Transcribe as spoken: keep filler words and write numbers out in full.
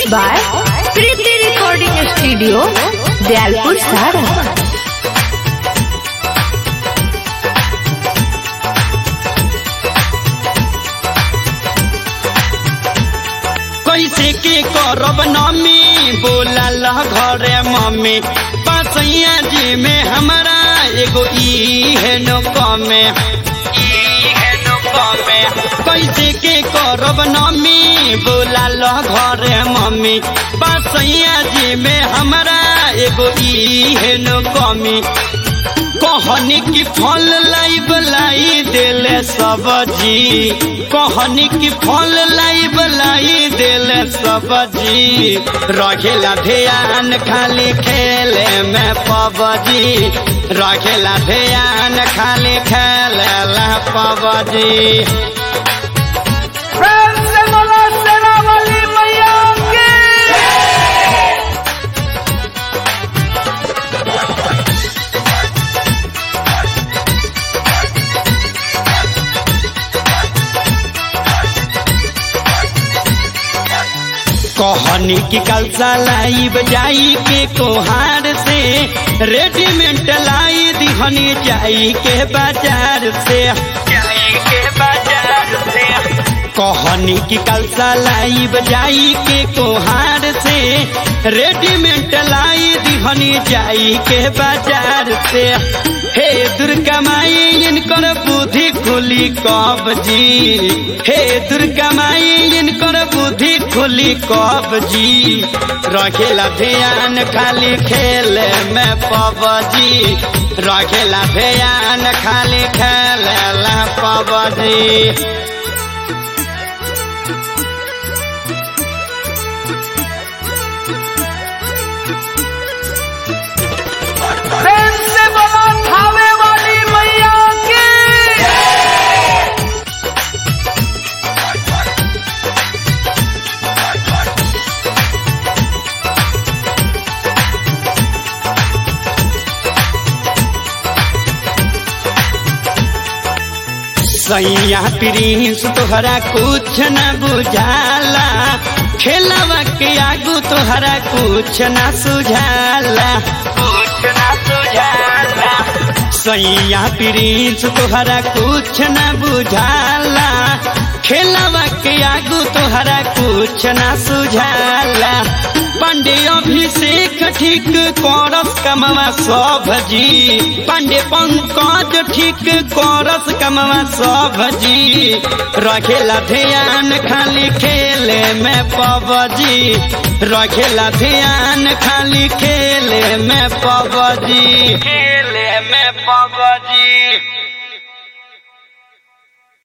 Mixed by Kriti Recording Studio, Dialpur, Sara. कैसे के करब नमी बोला घरे मम्मी बसैया जी में हमारा एगो ई है नो कमे कैसे के करब नमी बोला घरे मम्मी बसैया जी में हमारा एगो ई है नो कमी कहनी की फल लाई बलाई दिले सब्जी कहनी की फल लाई बलाई दिले सब्जी रखेला ध्यान खाली खेले में पबजी रखेला ध्यान खाली खेले ला पबजी। कहनी की कलसा लाई बजाई के कोहार से रेडीमेड लाई दिहनी जाई के बाजार से जाई के बाजार से कहनी की कलसा लाई बजाई के कोहार से रेडीमेड लाई दिहनी जाई के बाजार से हे दुर्गा माई इनकर बुद्धि खुली कब जी हे दुर्गा माई इनकर बुद्धि खुली कब जी रखेला ध्यान खाली खेले में पबजी रखेला ध्यान खाली खेले ला पबजी। सैया प्रिंस तोहरा कुछ न बुझाला खेलवा के आगू तोहरा कुछ न सुझाला कुछ न सुझाला सैया प्रिंस तोहरा कुछ न बुझाला खेलवा के आगू तोहरा कुछ न सुझाला पांडे अभिषेक ठीक करस कमवा सब जी पांडे पंकज ठीक करस कमवा सब जी रखेला ध्यान खाली खेले में पबजी रखेला ध्यान खाली खेले में पबजी खेले में पबजी।